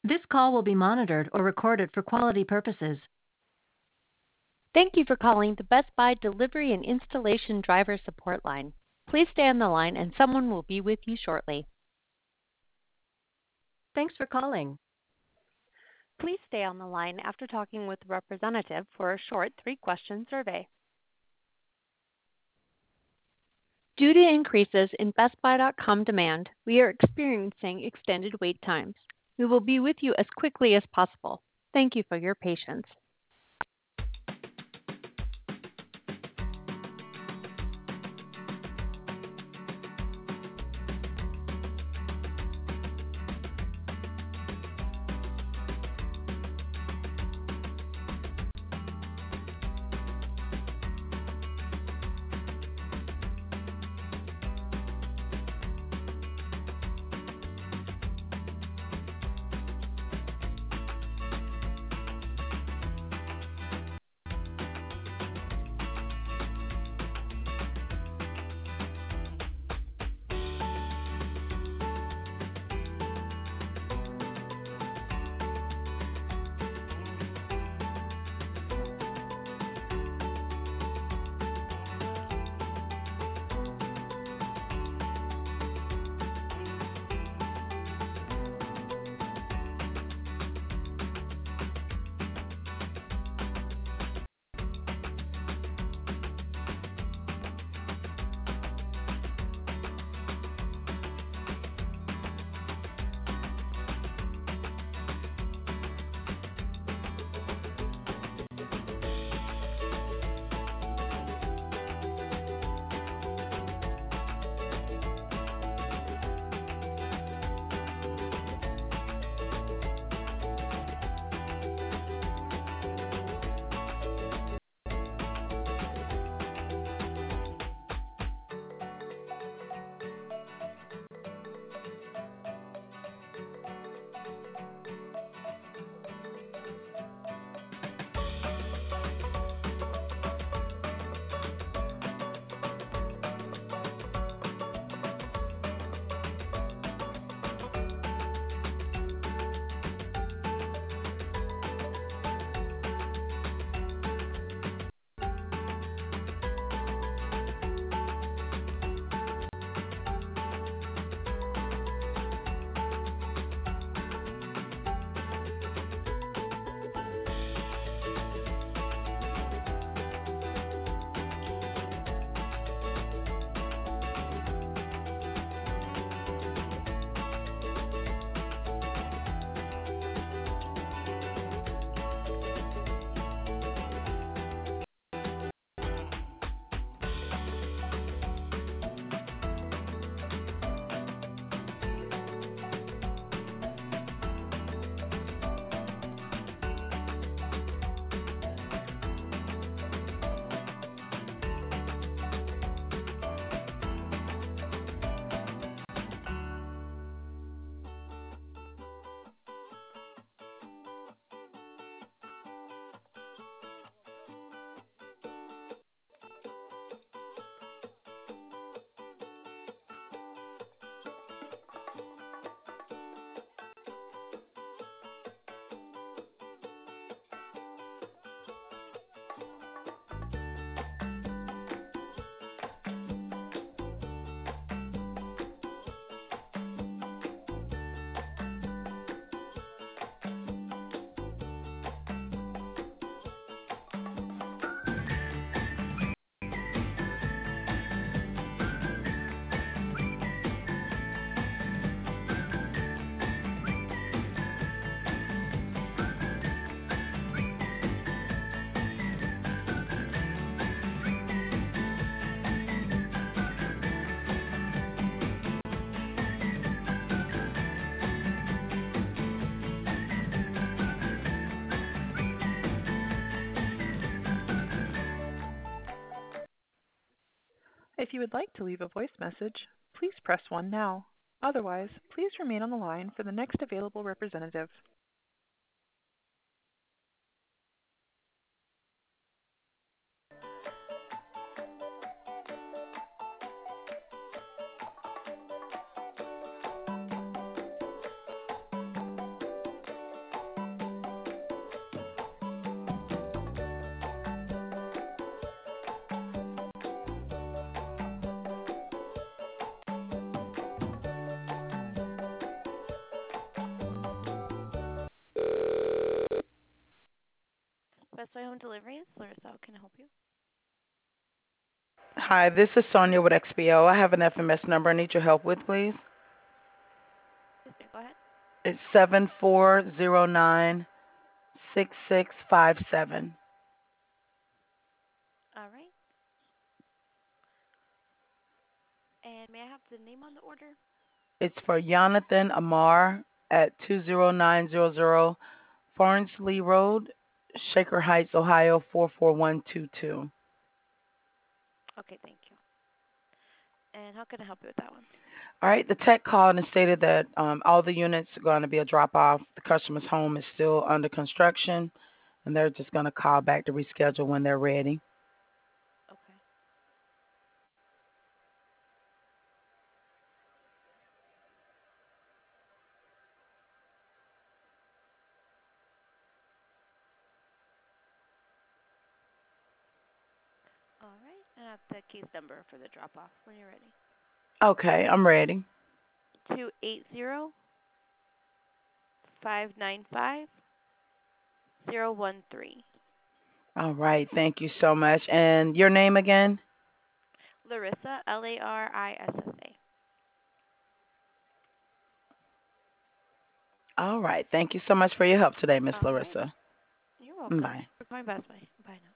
This call will be monitored or recorded for quality purposes. Thank you for calling the Best Buy Delivery and Installation Driver Support Line. Please stay on the line and someone will be with you shortly. Thanks for calling. Please stay on the line after talking with a representative for a short 3-question survey. Due to increases in BestBuy.com demand, we are experiencing extended wait times. We will be with you as quickly as possible. Thank you for your patience. If you would like to leave a voice message, please press 1 now. Otherwise, please remain on the line for the next available representative. can I help you? Hi, this is Sonia with XPO. I have an FMS number I need your help with, please. Yes, ma'am. Go ahead. It's 74096657. All right. And may I have the name on the order? It's for Jonathan Amar at 20900 Farnsley Road, Shaker Heights, Ohio 44122. Okay, thank you. And how can I help you with that one? All right, the tech called and stated that all the units are going to be a drop off. The customer's home is still under construction, and they're just going to call back to reschedule when they're ready. Okay. All right. And I have the case number for the drop off when you're ready. Okay, I'm ready. 280-595-013. All right, thank you so much. And your name again? Larissa, Larissa. All right, thank you so much for your help today, Miss All right. Larissa. You're welcome. Bye. For calling Best Buy. Bye now.